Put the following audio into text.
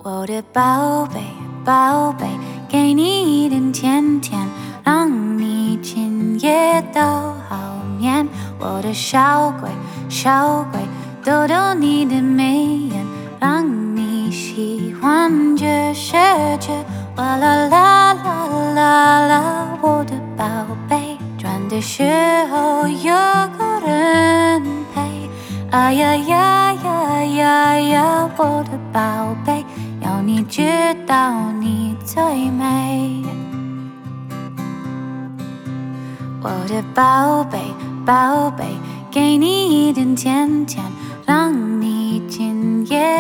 我的宝贝，宝贝，给你一点甜甜，让你今夜都好眠。我的小鬼，小鬼，逗逗你的眉眼，让你喜欢这世界。哇啦啦啦啦啦，我的宝贝，转的时候有个人陪。哎呀呀呀呀呀，我的宝贝，要你知道你最美。我的宝贝，宝贝，给你一点甜甜，让你今夜